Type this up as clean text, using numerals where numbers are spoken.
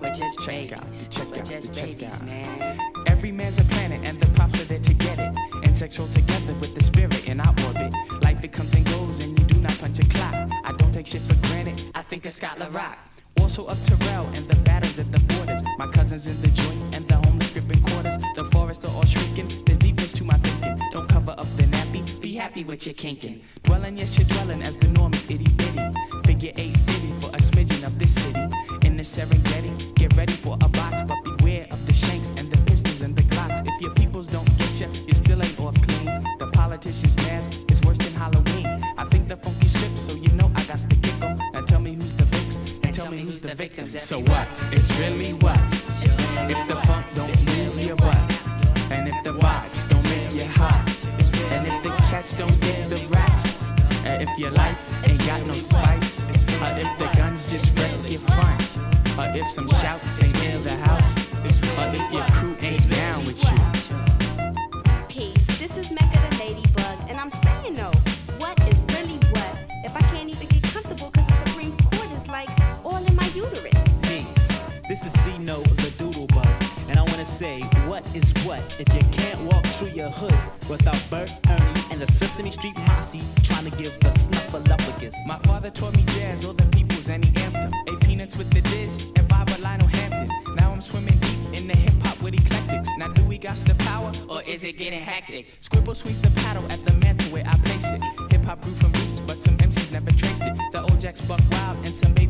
Check out. Every man's a planet and the props are there to get it. Insexual together with the spirit in our orbit. Life it comes and goes and you do not punch a clock. I don't take shit for granted, I think of Scotland Rock. Also of Terrell and the battles at the borders. My cousins in the joint and the homeless gripping quarters. The forest are all shrieking, there's deepness to my thinking. Don't cover up the nappy, be happy with your kinking. Dwelling, yes you're dwelling as the norm is itty bitty. Figure 850 for a smidgen of this city. In the Serengeti, get ready for a box, but beware of the shanks and the pistols and the glocks. If your peoples don't get you still ain't off clean. The politician's mask is worse than Halloween. I think the funky script, so you know I got to kick 'em. Now tell me who's the vix, and tell me who's the victim. So what? It's really what? If the funk don't move your butt, and if the vibes don't make you hot, and if the cats don't get the raps, and if your life ain't got no spice, or if the guns just wreck your fun, or if some shouts ain't near the house, or if your crew ain't down with you. Peace, this is Mecca the Ladybug, and I'm saying no, what is really what? If I can't even get comfortable cause the Supreme Court is like all in my uterus. Peace, this is Zeno the Doodlebug, and I wanna say what is what? If you can't walk through your hood without Bert, Ernie, and the Sesame Street Mossy trying to give the snuffleupagus. My father taught me jazz, all the people's any anthem. A peanuts with the diz, and vibe with Lionel Hampton. Now I'm swimming deep in the hip hop with eclectics. Now do we got the power, or is it getting hectic? Scribble swings the paddle at the mantle where I place it. Hip hop grew from roots, but some MCs never traced it. The old jacks buck wild, and some